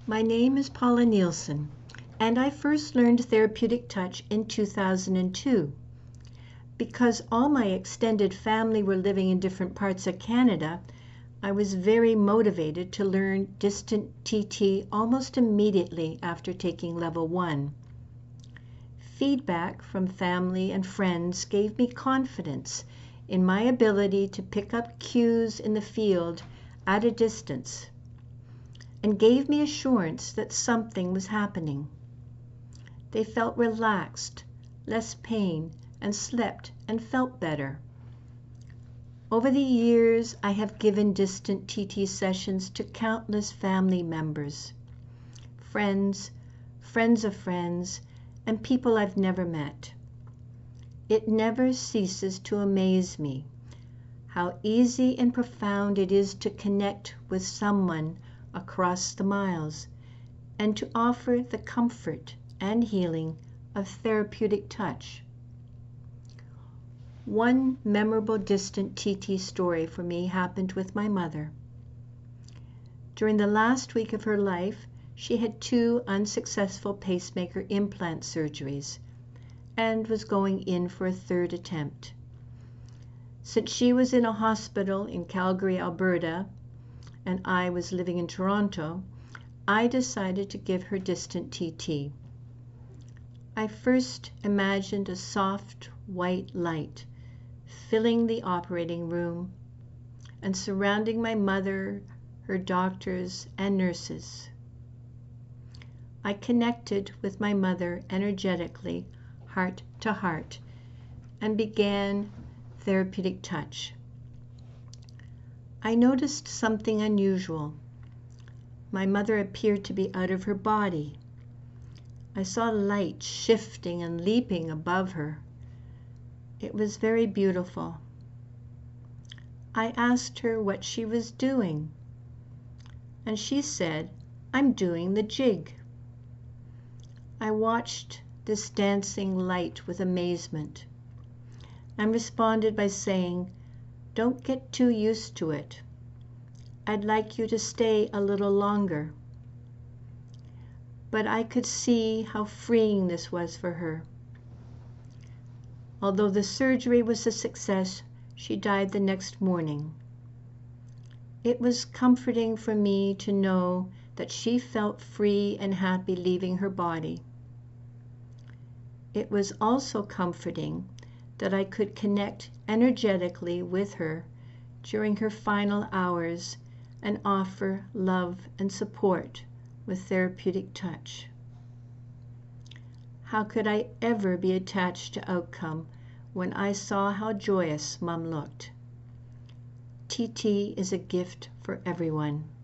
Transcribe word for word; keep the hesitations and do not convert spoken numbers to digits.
My name is Paula Nielsen, and I first learned therapeutic touch in two thousand two. Because all my extended family were living in different parts of Canada, I was very motivated to learn distant T T almost immediately after taking level one. Feedback from family and friends gave me confidence in my ability to pick up cues in the field at a distance, and gave me assurance that something was happening. They felt relaxed, less pain, and slept and felt better. Over the years, I have given distant T T sessions to countless family members, friends, friends of friends, and people I've never met. It never ceases to amaze me how easy and profound it is to connect with someone across the miles and to offer the comfort and healing of therapeutic touch. One memorable distant T T story for me happened with my mother. During the last week of her life, she had two unsuccessful pacemaker implant surgeries and was going in for a third attempt. Since she was in a hospital in Calgary, Alberta, and I was living in Toronto, I decided to give her distant T T. I first imagined a soft white light filling the operating room and surrounding my mother, her doctors, and nurses. I connected with my mother energetically, heart to heart, and began therapeutic touch. I noticed something unusual. My mother appeared to be out of her body. I saw light shifting and leaping above her. It was very beautiful. I asked her what she was doing, and she said, "I'm doing the jig." I watched this dancing light with amazement and responded by saying, "Don't get too used to it. I'd like you to stay a little longer." But I could see how freeing this was for her. Although the surgery was a success, she died the next morning. It was comforting for me to know that she felt free and happy leaving her body. It was also comforting that I could connect energetically with her during her final hours and offer love and support with therapeutic touch. How could I ever be attached to outcome when I saw how joyous Mom looked? T T is a gift for everyone.